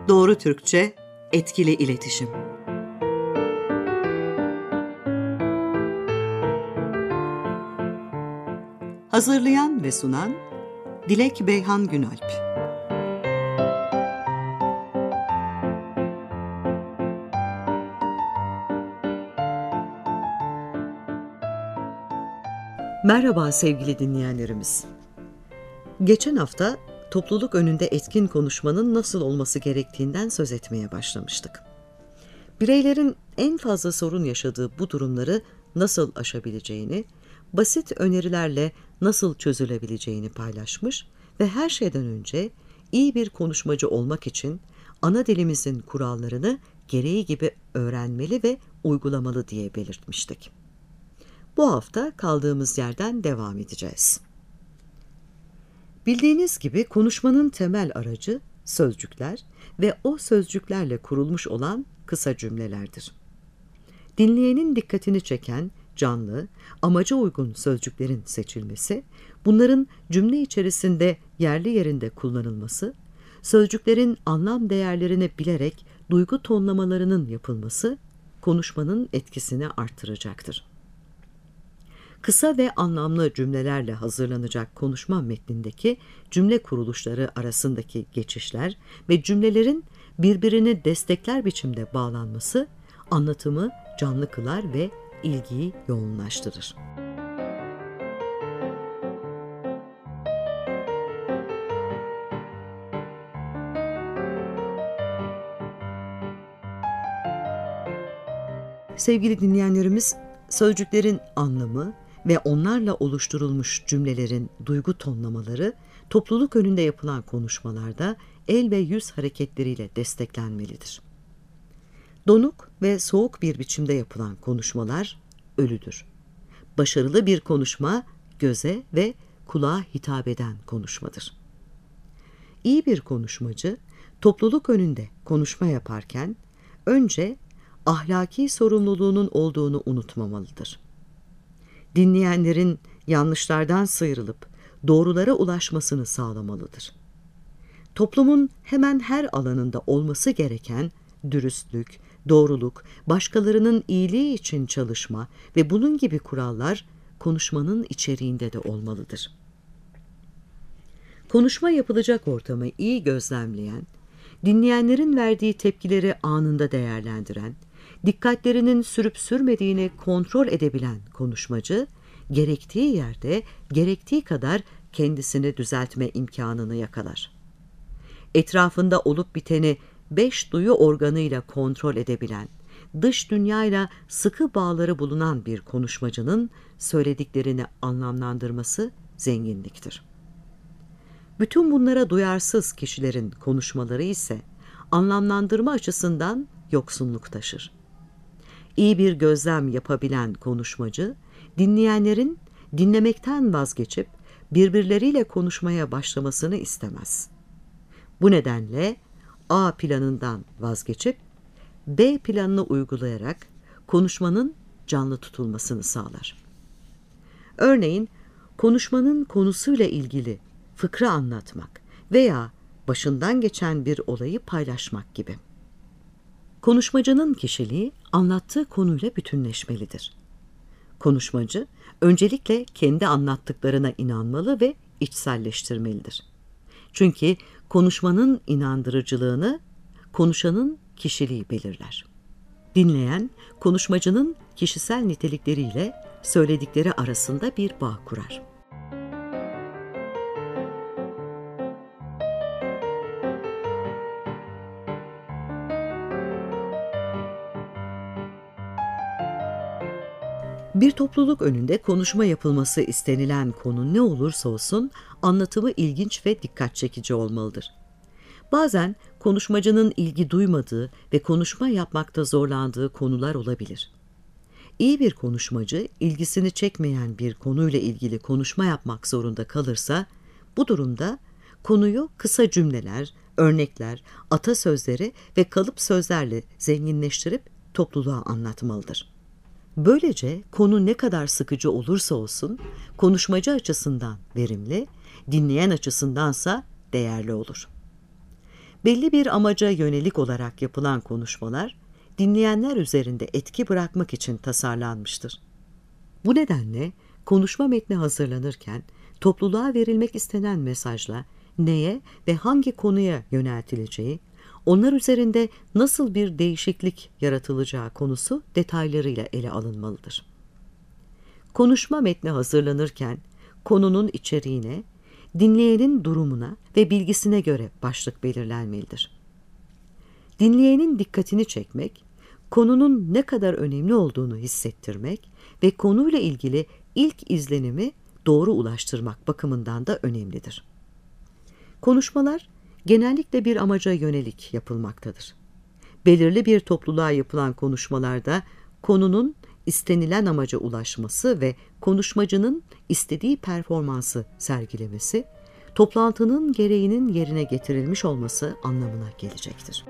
Doğru Türkçe, etkili iletişim. Hazırlayan ve sunan Dilek Beyhan Günalp. Merhaba sevgili dinleyenlerimiz. Geçen hafta topluluk önünde etkin konuşmanın nasıl olması gerektiğinden söz etmeye başlamıştık. Bireylerin en fazla sorun yaşadığı bu durumları nasıl aşabileceğini, basit önerilerle nasıl çözülebileceğini paylaşmış ve her şeyden önce iyi bir konuşmacı olmak için ana dilimizin kurallarını gereği gibi öğrenmeli ve uygulamalı diye belirtmiştik. Bu hafta kaldığımız yerden devam edeceğiz. Bildiğiniz gibi konuşmanın temel aracı sözcükler ve o sözcüklerle kurulmuş olan kısa cümlelerdir. Dinleyenin dikkatini çeken canlı, amaca uygun sözcüklerin seçilmesi, bunların cümle içerisinde yerli yerinde kullanılması, sözcüklerin anlam değerlerini bilerek duygu tonlamalarının yapılması konuşmanın etkisini artıracaktır. Kısa ve anlamlı cümlelerle hazırlanacak konuşma metnindeki cümle kuruluşları arasındaki geçişler ve cümlelerin birbirini destekler biçimde bağlanması anlatımı canlı kılar ve ilgiyi yoğunlaştırır. Sevgili dinleyenlerimiz, sözcüklerin anlamı ve onlarla oluşturulmuş cümlelerin duygu tonlamaları topluluk önünde yapılan konuşmalarda el ve yüz hareketleriyle desteklenmelidir. Donuk ve soğuk bir biçimde yapılan konuşmalar ölüdür. Başarılı bir konuşma göze ve kulağa hitap eden konuşmadır. İyi bir konuşmacı topluluk önünde konuşma yaparken önce ahlaki sorumluluğunun olduğunu unutmamalıdır. Dinleyenlerin yanlışlardan sıyrılıp doğrulara ulaşmasını sağlamalıdır. Toplumun hemen her alanında olması gereken dürüstlük, doğruluk, başkalarının iyiliği için çalışma ve bunun gibi kurallar konuşmanın içeriğinde de olmalıdır. Konuşma yapılacak ortamı iyi gözlemleyen, dinleyenlerin verdiği tepkileri anında değerlendiren, dikkatlerinin sürüp sürmediğini kontrol edebilen konuşmacı, gerektiği yerde, gerektiği kadar kendisini düzeltme imkanını yakalar. Etrafında olup biteni 5 duyu organıyla kontrol edebilen, dış dünyayla sıkı bağları bulunan bir konuşmacının söylediklerini anlamlandırması zenginliktir. Bütün bunlara duyarsız kişilerin konuşmaları ise anlamlandırma açısından yoksunluk taşır. İyi bir gözlem yapabilen konuşmacı, dinleyenlerin dinlemekten vazgeçip birbirleriyle konuşmaya başlamasını istemez. Bu nedenle A planından vazgeçip B planını uygulayarak konuşmanın canlı tutulmasını sağlar. Örneğin konuşmanın konusuyla ilgili fıkra anlatmak veya başından geçen bir olayı paylaşmak gibi. Konuşmacının kişiliği anlattığı konuyla bütünleşmelidir. Konuşmacı öncelikle kendi anlattıklarına inanmalı ve içselleştirmelidir. Çünkü konuşmanın inandırıcılığını konuşanın kişiliği belirler. Dinleyen, konuşmacının kişisel nitelikleriyle söyledikleri arasında bir bağ kurar. Bir topluluk önünde konuşma yapılması istenilen konu ne olursa olsun anlatımı ilginç ve dikkat çekici olmalıdır. Bazen konuşmacının ilgi duymadığı ve konuşma yapmakta zorlandığı konular olabilir. İyi bir konuşmacı ilgisini çekmeyen bir konuyla ilgili konuşma yapmak zorunda kalırsa bu durumda konuyu kısa cümleler, örnekler, atasözleri ve kalıp sözlerle zenginleştirip topluluğa anlatmalıdır. Böylece konu ne kadar sıkıcı olursa olsun konuşmacı açısından verimli, dinleyen açısındansa değerli olur. Belli bir amaca yönelik olarak yapılan konuşmalar, dinleyenler üzerinde etki bırakmak için tasarlanmıştır. Bu nedenle konuşma metni hazırlanırken topluluğa verilmek istenen mesajla neye ve hangi konuya yöneltileceği, onlar üzerinde nasıl bir değişiklik yaratılacağı konusu detaylarıyla ele alınmalıdır. Konuşma metni hazırlanırken konunun içeriğine, dinleyenin durumuna ve bilgisine göre başlık belirlenmelidir. Dinleyenin dikkatini çekmek, konunun ne kadar önemli olduğunu hissettirmek ve konuyla ilgili ilk izlenimi doğru ulaştırmak bakımından da önemlidir. Konuşmalar genellikle bir amaca yönelik yapılmaktadır. Belirli bir topluluğa yapılan konuşmalarda konunun istenilen amaca ulaşması ve konuşmacının istediği performansı sergilemesi, toplantının gereğinin yerine getirilmiş olması anlamına gelecektir.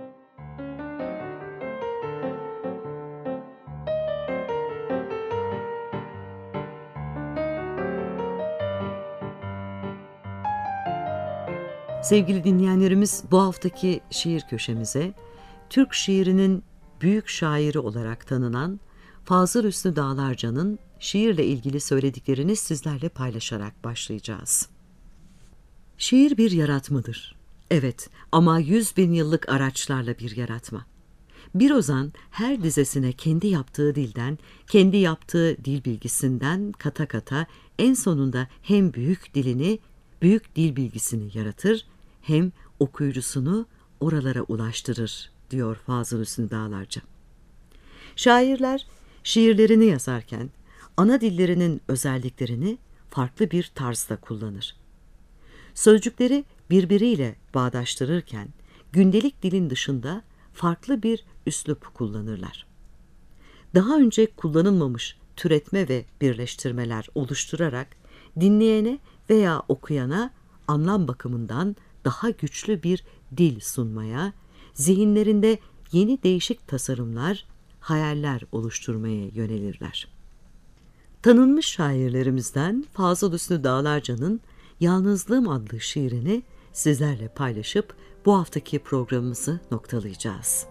Sevgili dinleyenlerimiz, bu haftaki şiir köşemize Türk şiirinin büyük şairi olarak tanınan Fazıl Hüsnü Dağlarca'nın şiirle ilgili söylediklerini sizlerle paylaşarak başlayacağız. Şiir bir yaratmadır. Evet, ama 100.000 yıllık araçlarla bir yaratma. Bir ozan her dizesine kendi yaptığı dilden, kendi yaptığı dil bilgisinden kata kata en sonunda hem büyük dilini, büyük dil bilgisini yaratır, hem okuyucusunu oralara ulaştırır, diyor Fazıl Hüsnü Dağlarca. Şairler şiirlerini yazarken ana dillerinin özelliklerini farklı bir tarzda kullanır. Sözcükleri birbiriyle bağdaştırırken gündelik dilin dışında farklı bir üslup kullanırlar. Daha önce kullanılmamış türetme ve birleştirmeler oluşturarak dinleyene veya okuyana anlam bakımından daha güçlü bir dil sunmaya, zihinlerinde yeni değişik tasarımlar, hayaller oluşturmaya yönelirler. Tanınmış şairlerimizden Fazıl Hüsnü Dağlarca'nın Yalnızlığım adlı şiirini sizlerle paylaşıp bu haftaki programımızı noktalayacağız.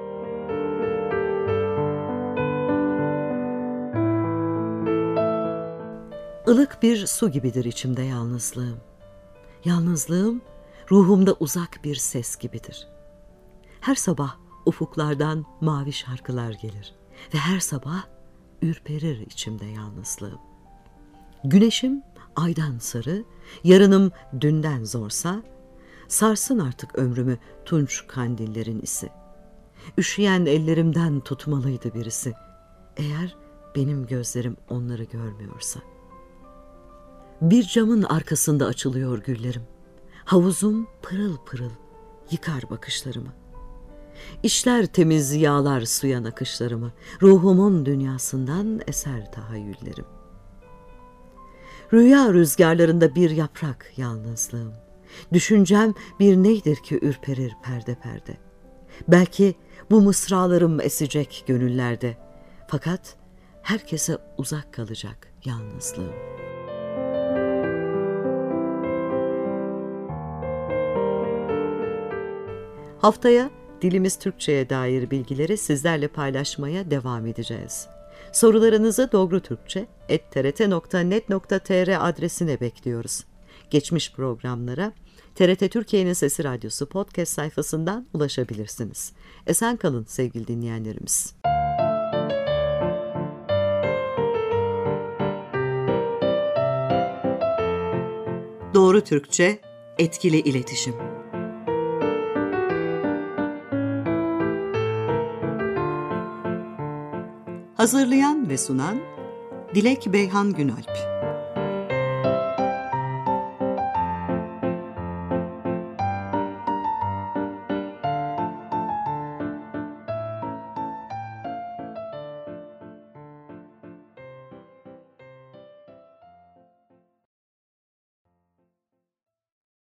Ilık bir su gibidir içimde yalnızlığım. Yalnızlığım ruhumda uzak bir ses gibidir. Her sabah ufuklardan mavi şarkılar gelir ve her sabah ürperir içimde yalnızlığım. Güneşim aydan sarı, yarınım dünden zorsa, sarsın artık ömrümü tunç kandillerin isi. Üşüyen ellerimden tutmalıydı birisi, eğer benim gözlerim onları görmüyorsa. Bir camın arkasında açılıyor güllerim. Havuzum pırıl pırıl yıkar bakışlarımı. İşler temiz yağlar suya nakışlarımı. Ruhumun dünyasından eser tahayyüllerim. Rüya rüzgarlarında bir yaprak yalnızlığım. Düşüncem bir neydir ki ürperir perde perde. Belki bu mısralarım esecek gönüllerde. Fakat herkese uzak kalacak yalnızlığım. Haftaya dilimiz Türkçe'ye dair bilgileri sizlerle paylaşmaya devam edeceğiz. Sorularınızı dogruturkce@trt.net.tr adresine bekliyoruz. Geçmiş programlara TRT Türkiye'nin Sesi Radyosu podcast sayfasından ulaşabilirsiniz. Esen kalın sevgili dinleyenlerimiz. Doğru Türkçe, etkili iletişim. Hazırlayan ve sunan Dilek Beyhan Günalp.